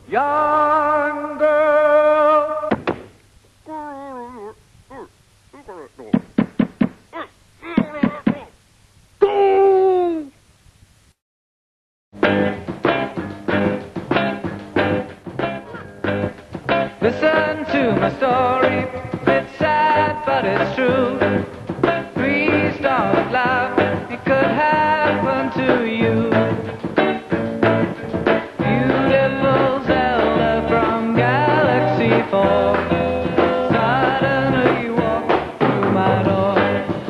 Young girl. Listen to my story. It's sad, but it's true. Please don't laugh. It could happen to you. Beautiful Zelda from Galaxy 4 suddenly walked through my door.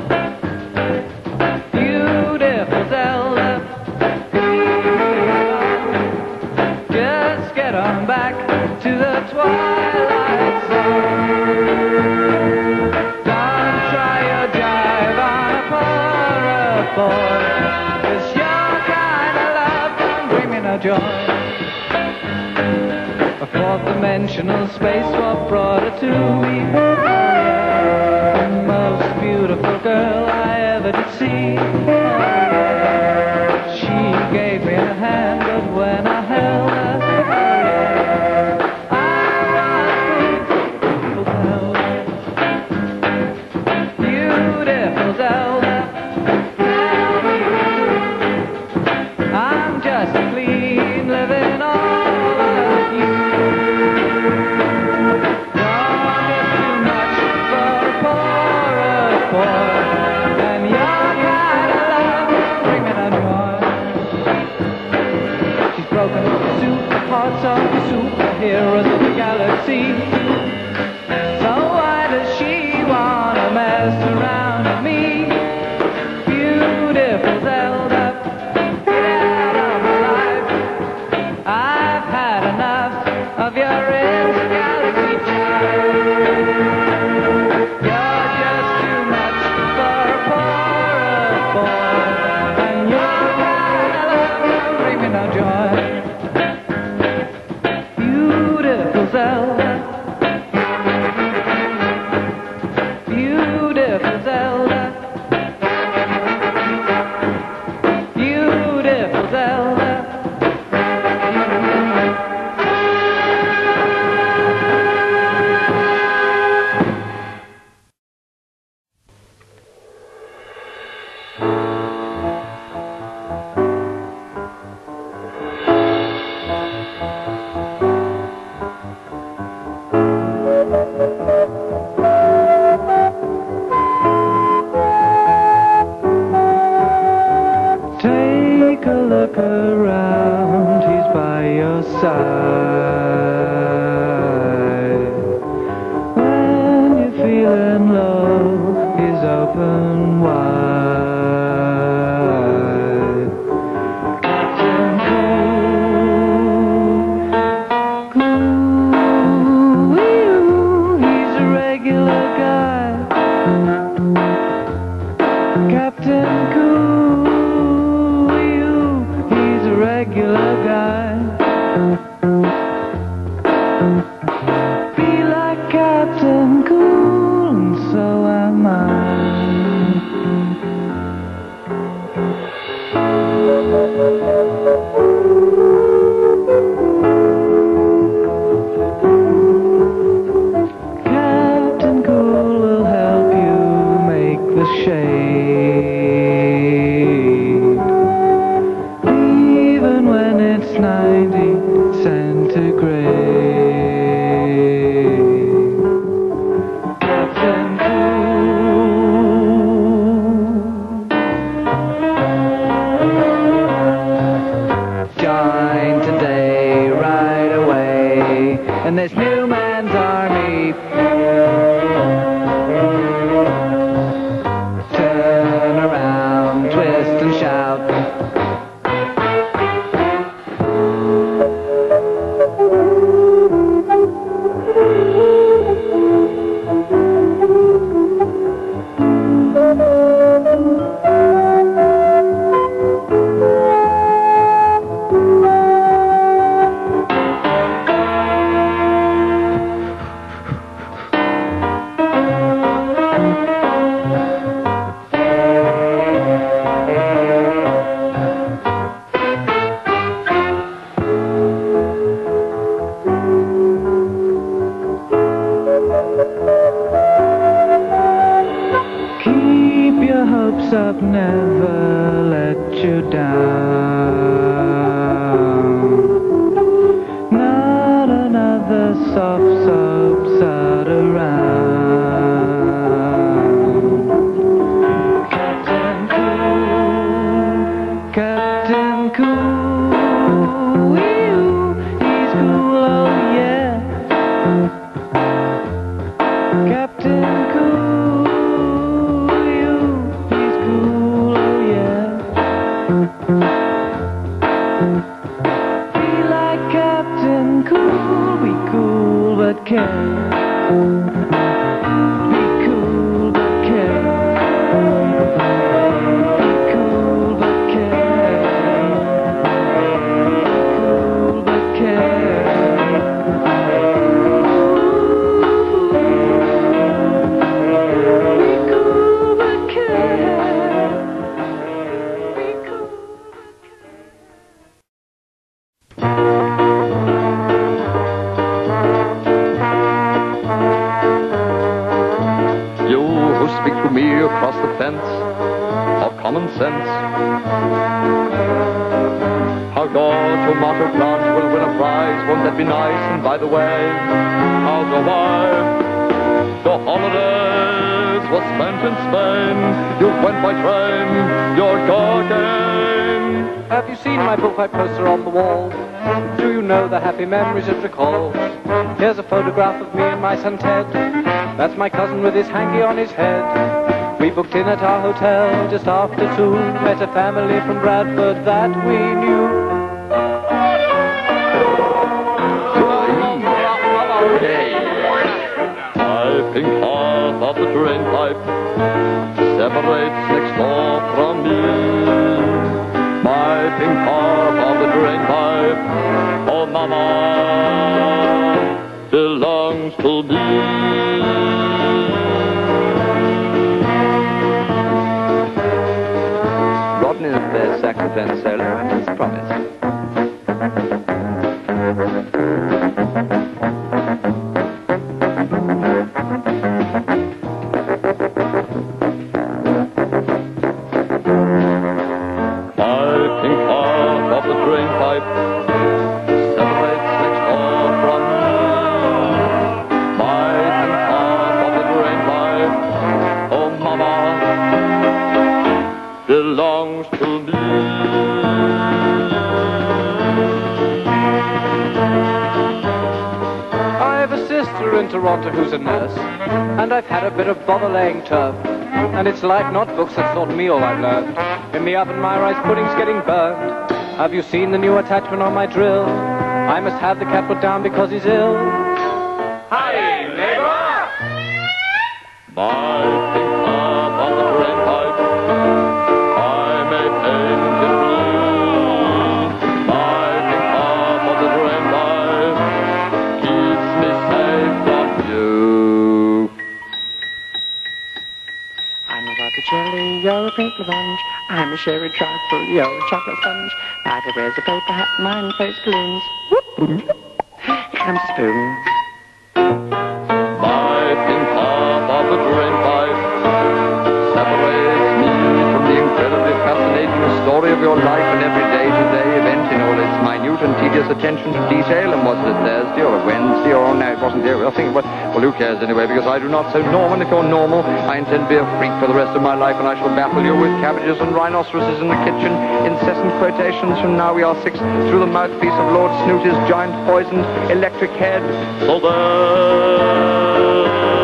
Beautiful Zelda, just get on back to the Twilight Zone. Don't try your jive on a paraboard, 'cause your kind of love can bring me no joy. A fourth dimensional spacewalk brought her to me. The most beautiful girl I ever did see. She gave me a hand, but when I held her, beautiful Zelda, I'm just a clean living all of you. Don't get too much for a poor, and your kind of love bring me no joy. She's broken the hearts of the superheroes of the galaxy. So why does she wanna mess around with me? Beautiful Zelda, get out of my life. I've had enough of your intergalaxy jive. You're just too much for a poor boy, and your kind of love can bring me no joy. Beautiful Zelda, beautiful Zelda, beautiful Zelda. Take a look around, he's by your side. When you're feeling low, he's open wide. Captain Cool, he's a regular guy. Captain Cool, regular guy. Be like Captain Cool, and so am I. Captain Cool will help you make the shade, even when it's 90 centigrade. Captain Cool. Join today, right away, in this new man's army. Turn around, twist and shout. soft subside around. Captain Cool, Captain Cool, he's cool, oh yeah. Captain Cool, he's cool, oh yeah. Be like Captain Cool, be cool but care. Be cool but care. Be cool but care. Cool but care. Be cool but care. Be cool. You who speak to me across the fence of common sense, how your tomato plant will win a prize, won't that be nice? And by the way, how's your wife? Your holidays were spent in Spain, you went by train, you're talking. Have you seen my bullfight poster on the wall? Do you know the happy memories it recalls? Here's a photograph of me and my son Ted. That's my cousin with his hanky on his head. We booked in at our hotel just after 2. Met a family from Bradford that we knew. Hey, my pink half of the drain pipe separates next door from me. My pink half of the drain pipe, oh mama, belongs to me. Rodney is their saxophone solo and his promise. My pink half of the drain pipe separates next door from me. My pink half of the drain pipe, oh mama, belongs to me. I have a sister in Toronto who's a nurse, and I've had a bit of bother laying turf. And it's like not books that's taught me all I've learned. In the oven my rice pudding's getting burned. Have you seen the new attachment on my drill? I must have the cat put down because he's ill. Hi, neighbor! My pink half of the drain pipe, I may paint it blue. My pink half of the drain pipe keeps me safe from you. I'm a rubber jelly, you're a pink sponge. I'm a sherry trifle, you're a chocolate sponge. Patty wears a paper hat, mine face balloons. Whoop, whoop. Here comes a spoon. My pink half of the drain pipe separates me from the incredibly fascinating story of your life and every day-to-day event in all its minute and tedious attention to detail. And was it a Thursday or a Wednesday or no, it wasn't there. I think it was, well, who cares anyway, because I do not. So Norman, if you're normal, I intend to be a freak for the rest of my life, and I shall baffle you with cabbages and rhinoceroses in the kitchen, incessant quotations from Now We Are Six through the mouthpiece of Lord Snooty's giant poisoned electric head. So there.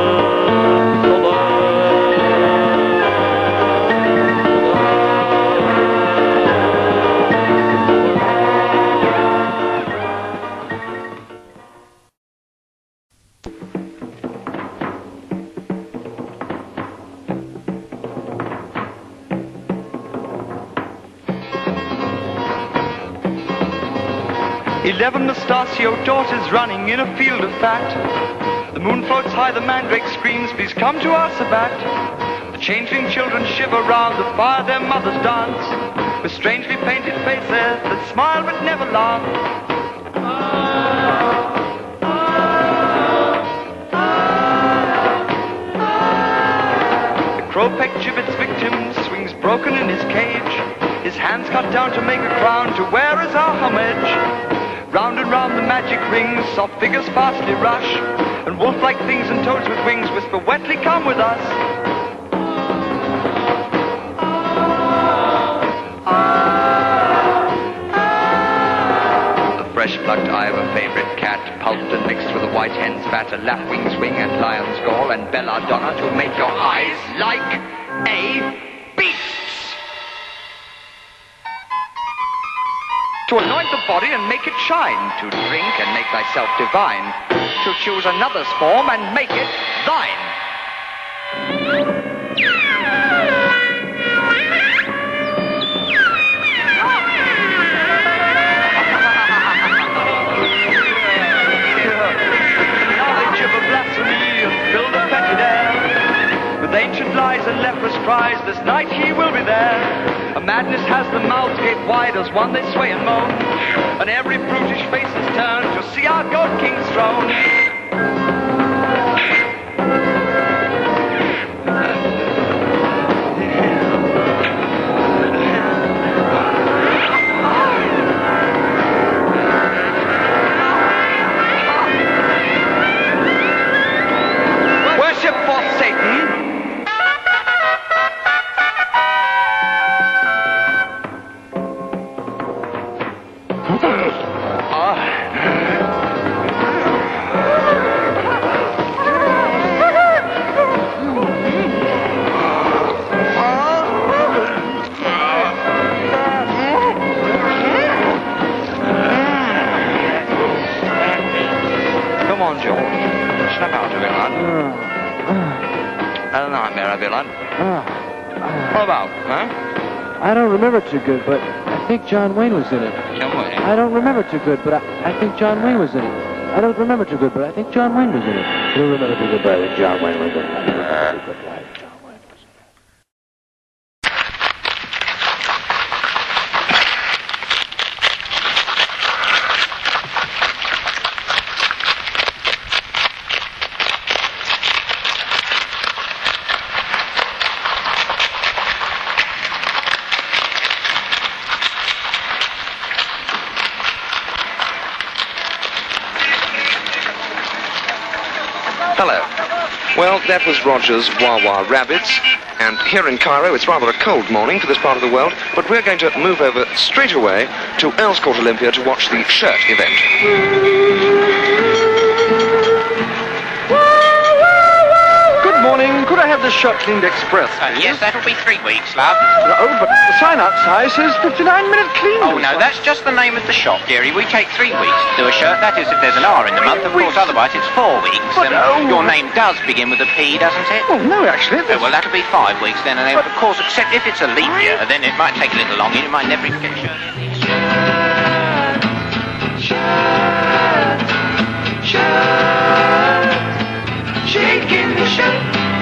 "11 Nastasio daughters running in a field of fat. The moon floats high, the mandrake screams, please come to our Sabbat. The changeling children shiver round the fire, their mothers dance with strangely painted faces that smile but never laugh. The crow-pecked gibbet's victim swings broken in his cage, his hands cut down to make a crown to wear as our homage. Round and around the magic rings, soft figures fastly rush, and wolf-like things and toads with wings whisper wetly, come with us. The fresh-plucked eye of a favorite cat, pulped and mixed with a white hen's fat, a lapwing's wing and lion's gall, and belladonna to make your eyes like a beast's. To anoint the body and make it shine, to drink and make thyself divine, to choose another's form and make it thine. With ancient lies and leprous cries, this night he will be there. A madness has the mouth gape wide as one they sway and moan, and every brutish face is turned to see our God King's throne. Worship for Satan. Come on, George. Snap out of it, lad. Had a nightmare, villain. What about, huh? I don't remember too good, but I think John Wayne was in it. John Wayne? I don't remember too good, but I think John Wayne was in it. I don't remember too good, but I think John Wayne was in it. I don't remember too good, but I think John Wayne was in it. I don't remember too good, but I think John Wayne was in it. Hello. Well, that was Roger's Wah Wah Rabbits, and here in Cairo it's rather a cold morning for this part of the world, but we're going to move over straight away to Earls Court Olympia to watch the shirt event. Good morning. Could I have the shirt cleaned express? Yes, that'll be 3 weeks, love. Oh, but the sign outside says 59-minute clean. Oh, no, that's just the name of the shop, dearie. We take 3 weeks to do a shirt. That is, if there's an R in the month. Of course, otherwise it's 4 weeks. But, and your name does begin with a P, doesn't it? Oh, no, actually. Oh, well, that'll be 5 weeks then. And then, of course, except if it's a leap year, then it might take a little longer. You might never even get a shirt. Shaking the shirt.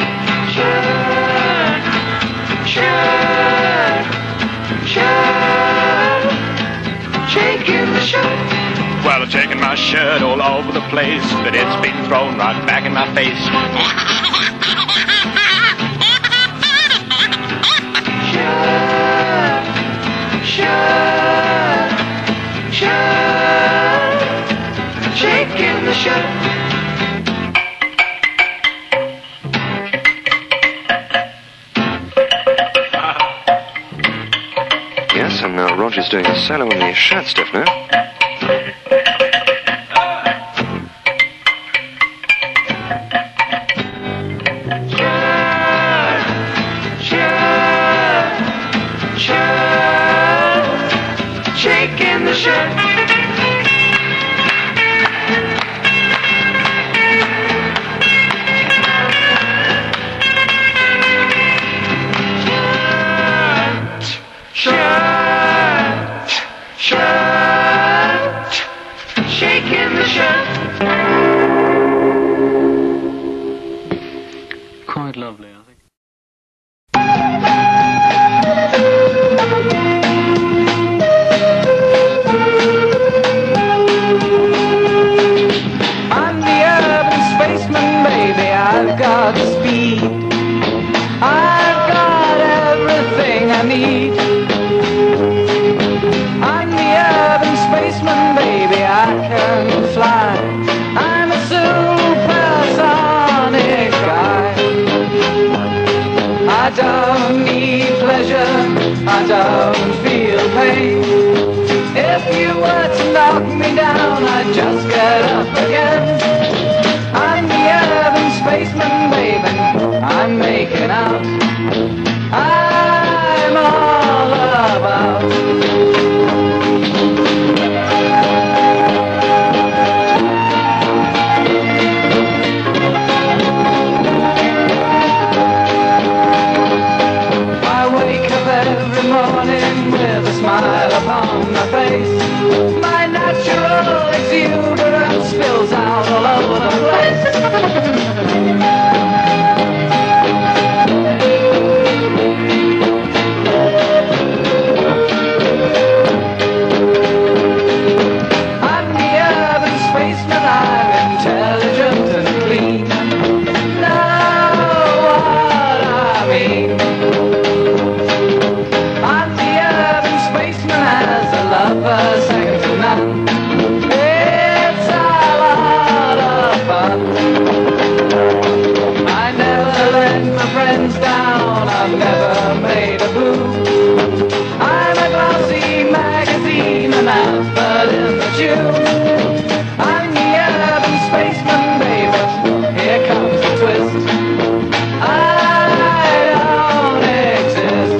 Shaking the shirt. Well, I've taken my shirt all over the place, but it's been thrown right back in my face. Shirt. Shaking the shirt. Yes, and now Roger's doing a solo on the shirt stiffener. Shaking the shirt. Shirt. fly. I'm a supersonic guy. I don't need pleasure, I don't feel pain. If you were to knock me down, I'd just get up again. I'm the urban spaceman, baby, I'm making out. I'm all about. Every morning with a smile upon my face, my natural exuberance spills out all over the place. I'm the urban spaceman, I'm intelligent and clean. Know what I mean? Second to none. It's a lot of fun. I never let my friends down, I've never made a boo. I'm a glossy magazine, an outfit in the tube. I'm the urban spaceman, baby, here comes the twist. I don't exist.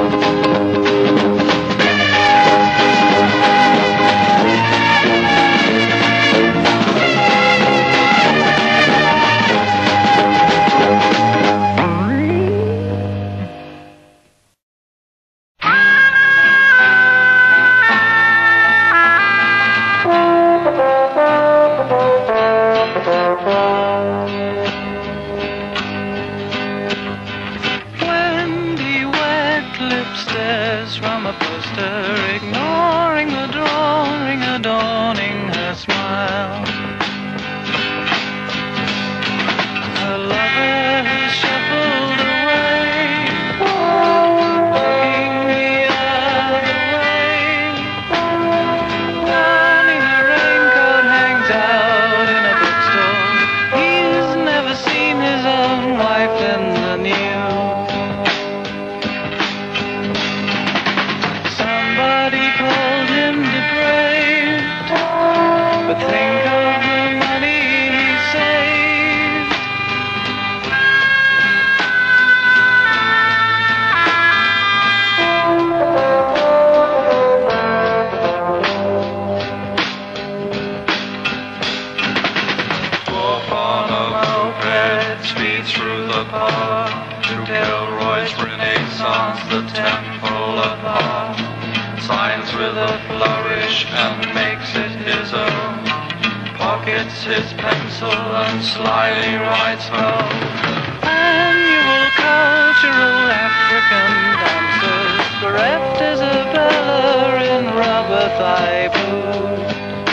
His pencil and slyly writes home. Annual cultural African dances bereft Isabella in rubber thigh boots.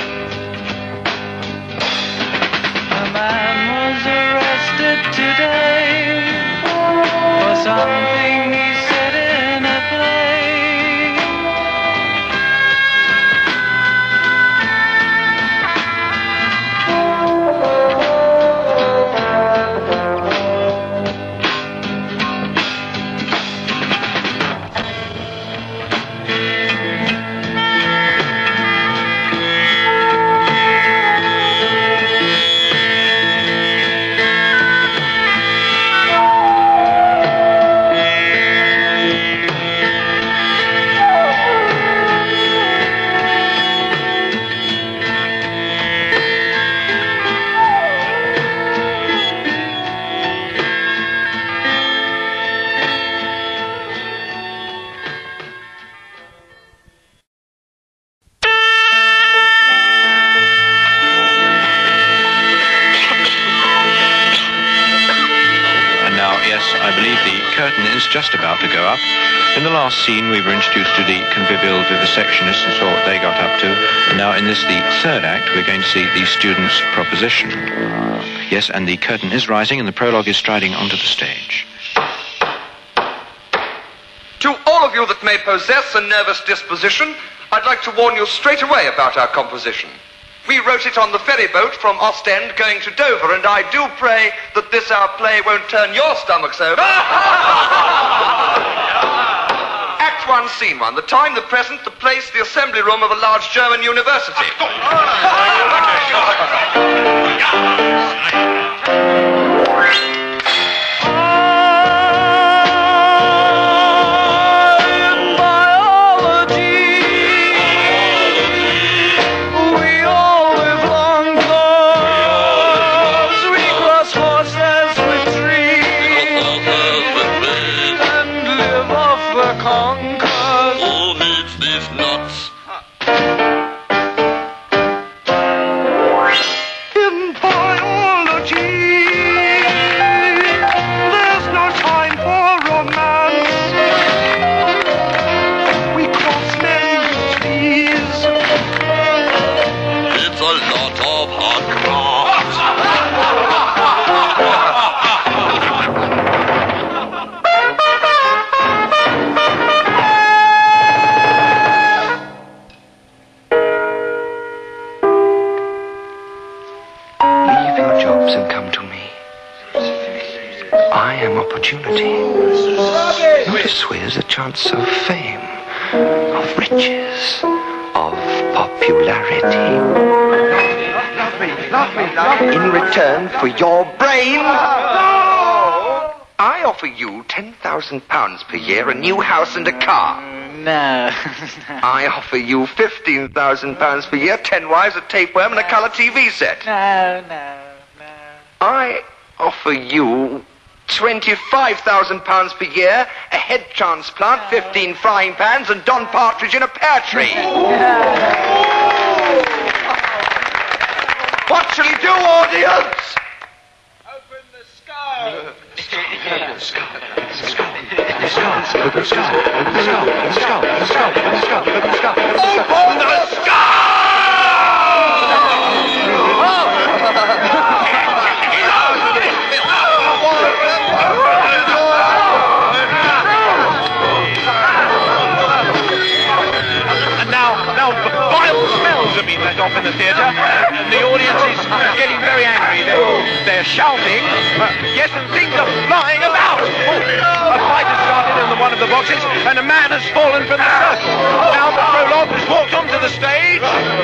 A man was arrested today for something he said in a play. Just about to go up. In the last scene we were introduced to the convivial vivisectionists and saw what they got up to. And now in this, the third act, we're going to see the students' proposition. Yes, and the curtain is rising and the prologue is striding onto the stage. To all of you that may possess a nervous disposition, I'd like to warn you straight away about our composition. We wrote it on the ferry boat from Ostend going to Dover, and I do pray that this our play won't turn your stomachs over. Act 1, Scene 1. The time, the present, the place, the assembly room of a large German university. Chance of fame, of riches, of popularity. Love me. In return for your brain, I offer you £10,000 per year, a new house and a car. No. I offer you £15,000 per year, 10 wives, a tapeworm, and a colour TV set. No. I offer you £25,000 per year, a head transplant, 15 frying pans, and Don Partridge in a pear tree. What shall he do, audience? Open the skull. Open the skull. Being let off in the theatre, and the audience is getting very angry. They're shouting, yes, and things are flying about. A fight has started in one of the boxes, and a man has fallen from the circle. Now the prologue has walked onto the stage.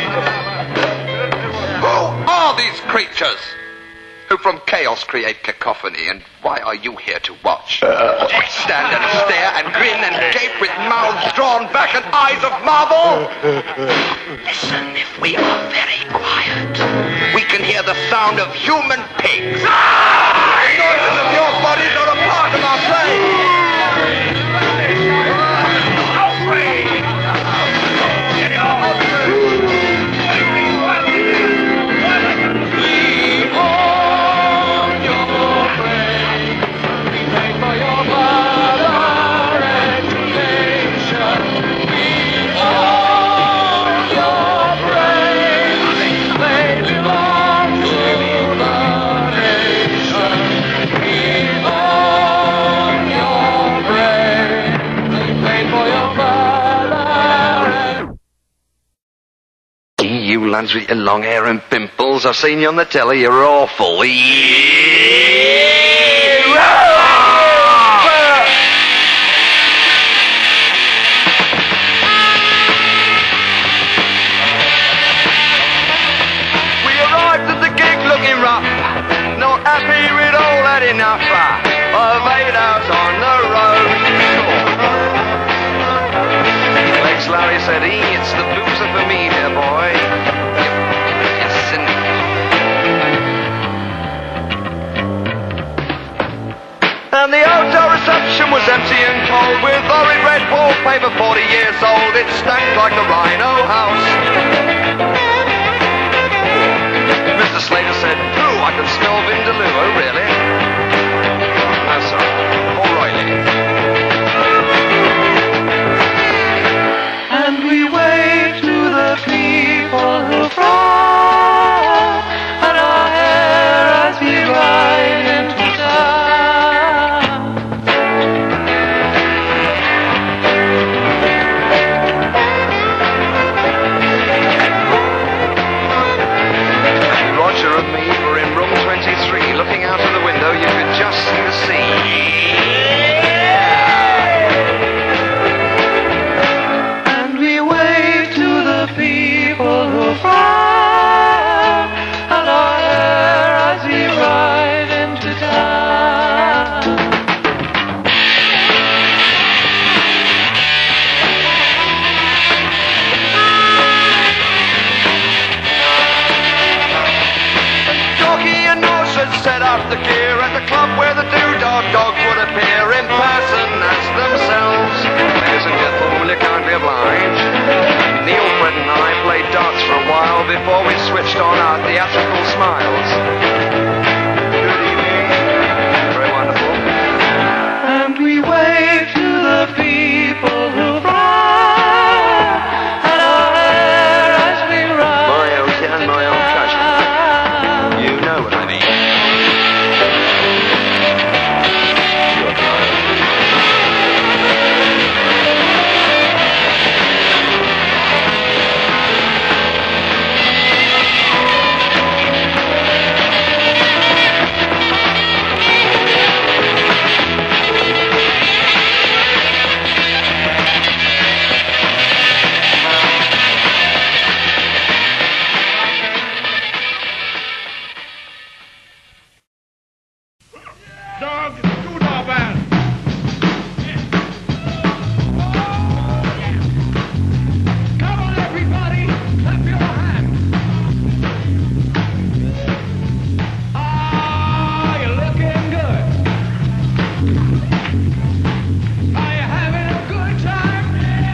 Who are these creatures who from chaos create cacophony, and why are you here to watch? Stand and stare and grin and gape with mouths drawn back and eyes of marble? Listen, if we are very quiet, we can hear the sound of human pigs. The noises of your bodies are a part of our play. You lads with your long hair and pimples, I've seen you on the telly, you're awful. We arrived at the gig looking rough, not happy with all that enough of 8 hours on the road. Legs Larry said, it's the blues are for me, dear boy. And the hotel reception was empty and cold, with horrid red wallpaper, 40 years old. It stank like the Rhino House. Mr. Slater said, "Ooh, I can smell Vindaloo." Oh, really? Oh, sorry. O'Reilly. And we wave to the people who fly, and our hair as we ride into town. the gear at the club where the doo-dog dogs would appear in person as themselves. Ladies and gentlemen, will you kindly oblige? Neil, Fred and I played darts for a while before we switched on our theatrical smiles. Good evening. Very wonderful. And we wave to the people who fly, and our hair as we ride. My ocean, my own treasure. You know what I mean. Dog, doodah band. Come on, everybody, clap your hands. Ah, you're looking good. Are you having a good time?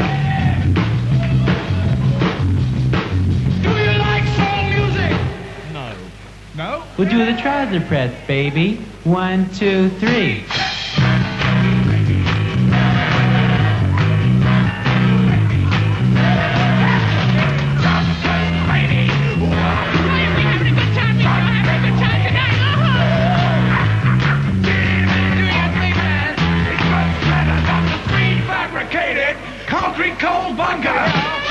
Do you like soul music? No. No? We'll do the trouser press, baby. 1, 2, 3. Fabricated concrete coal bunker.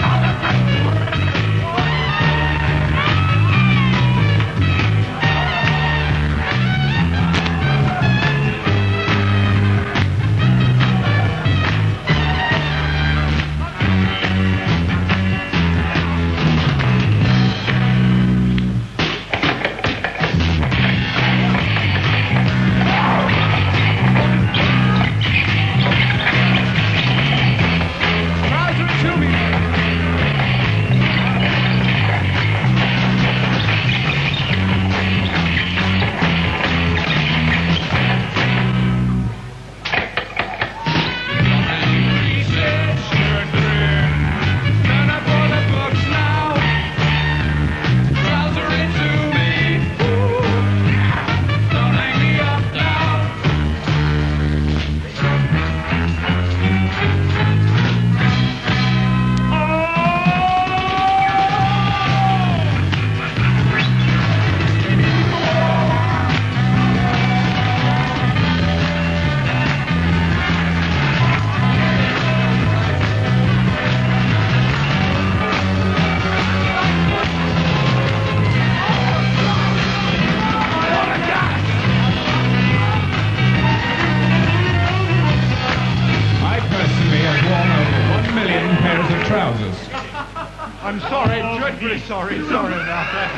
I'm sorry, dreadfully sorry about that.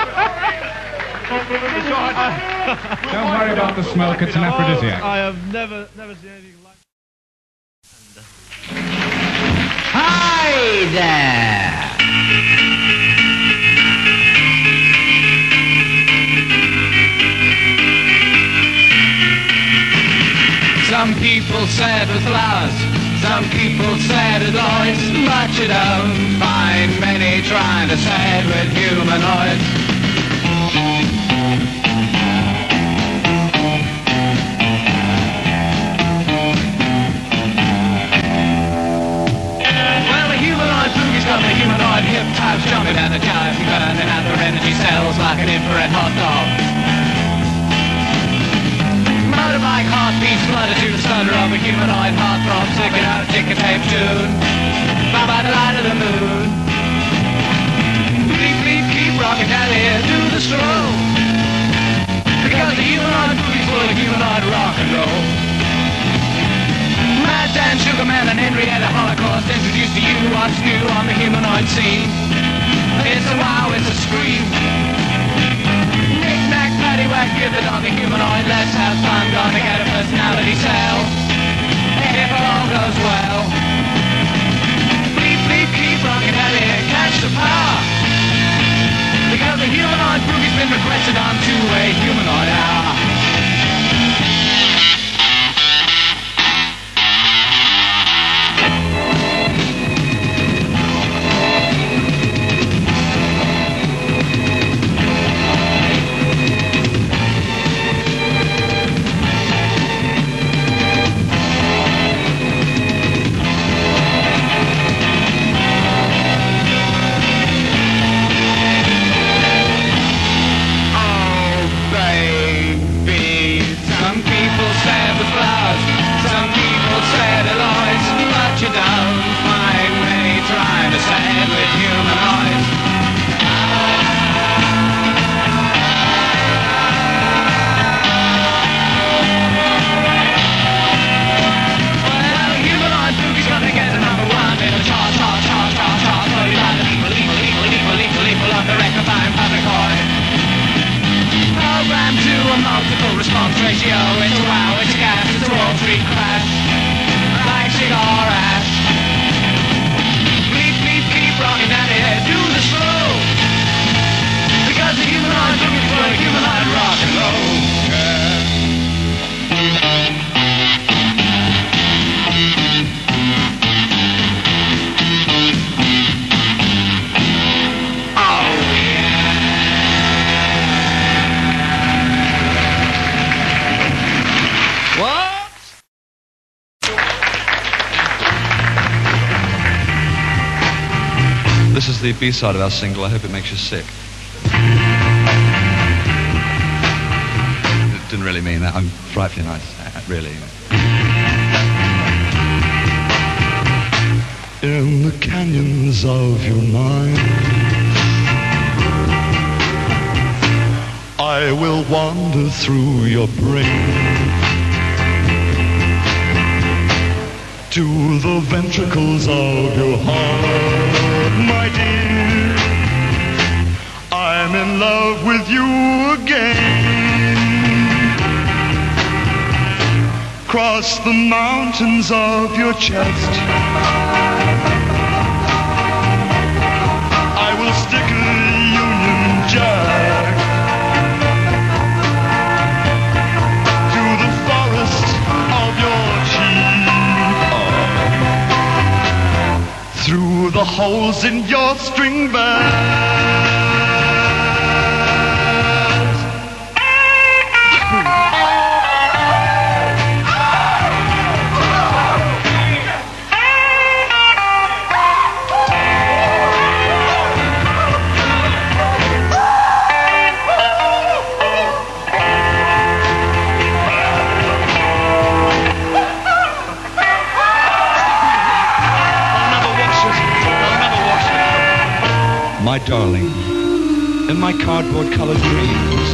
Don't worry about the smoke, it's an aphrodisiac. I have never seen anything like it. Hi there! Some people say it with flowers, some people say it with noise, but you don't find many trying to say it with humanoids. Well, the humanoid boogie's got the humanoid hip types jumping down the jive and burning out their energy cells like an infrared hot dog. Motorbike heartbeats flutter to the stutter of a humanoid heartthrob, sticking out a ticker tape tune. By the light of the moon. Bleep, bleep, keep rocking down here to the stroll. Because the humanoid boogie's full of humanoid rock and roll. Mad Dan, Sugarman and Henrietta Holocaust introduce to you what's new on the humanoid scene. It's a wow, it's a scream. Knick-knack, paddywhack, give the dog a humanoid. Let's have fun, gonna get a personality cell. If all goes well. Bleep, bleep, keep rocking out here, catch the power. Because the humanoid boogie's been requested on two-way humanoid hour. a multiple response ratio. It's a wow, it's a gas, it's a Wall Street crash. Like cigar ash. Bleep, bleep, keep rocking down here, do the slow. Because the human heart's looking for a human heart rock and roll. This is the B-side of our single. I hope it makes you sick. It didn't really mean that. I'm frightfully nice, really. In the canyons of your mind, I will wander through your brain to the ventricles of your heart, my dear. I'm in love with you again. Cross the mountains of your chest, I will stick a Union Jack to the forest of your cheek, through the holes in your string band. My darling, in my cardboard-colored dreams,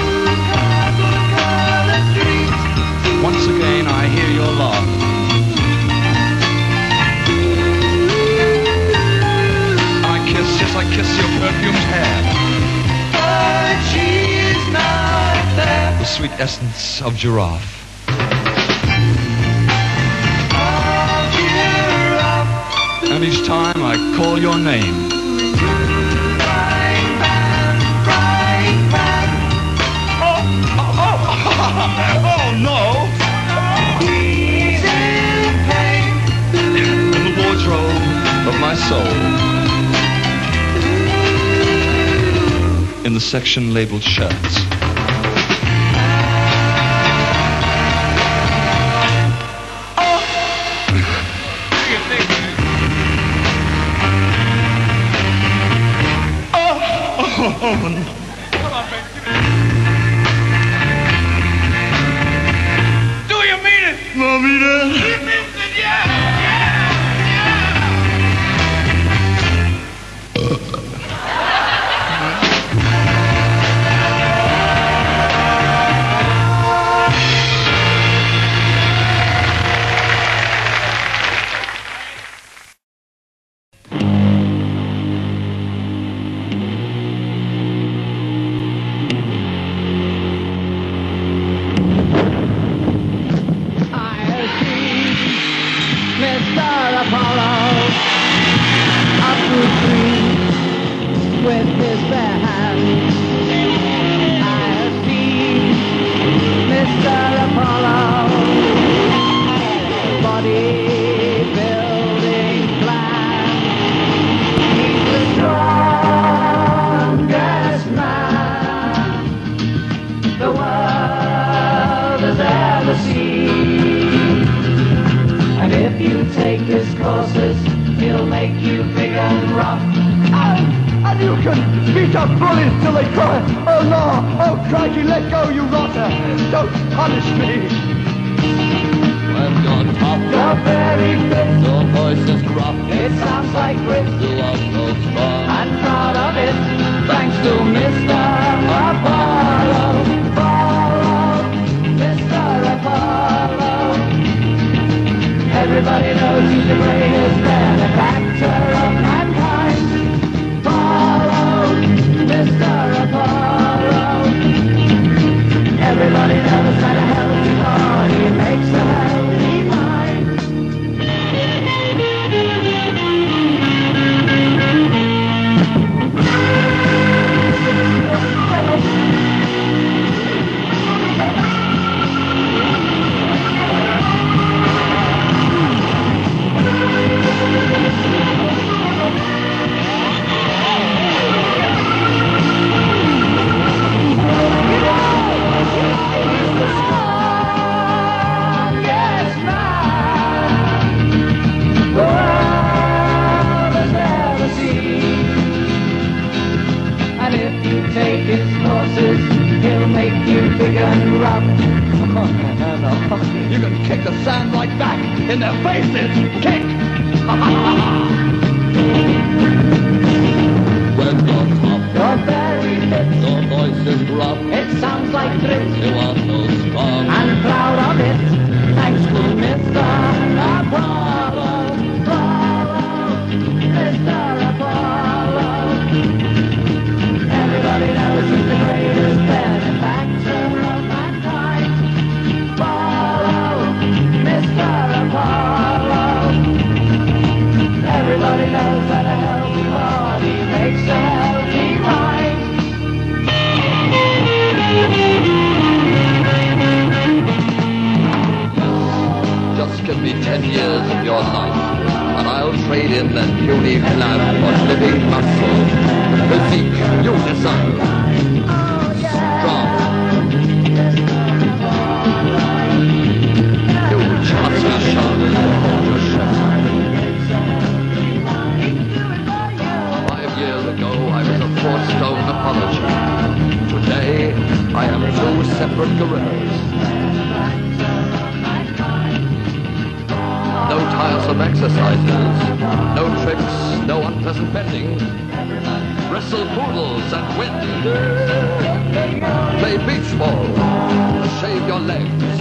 once again I hear your laugh. I kiss, yes, I kiss your perfumed hair. But she's not there. The sweet essence of giraffe. And each time I call your name, oh no! He's in pain. in the wardrobe of my soul, in the section labeled shirts. big and rough. You can kick the sand right back in their faces. Kick! When you're tough, you're very fit. Your voice is rough. It sounds like grit. You are so strong and proud of it. Thanks to Mr. Apollo, Mr. Apollo. Everybody knows he's the greatest benefactor of mankind. Follow Mr. Apollo. Everybody knows that a healthy body makes a healthy mind. Just give me 10 years of your life, and I'll trade in that puny flab for living muscle. The physique you deserve. Strong. Huge husky shoulders. 5 years ago, I was a 4-stone apology. Today, I am 2 separate gorillas. No tiresome exercises, no tricks, no unpleasant bending. Wrestle poodles and win. Play beach ball, shave your legs.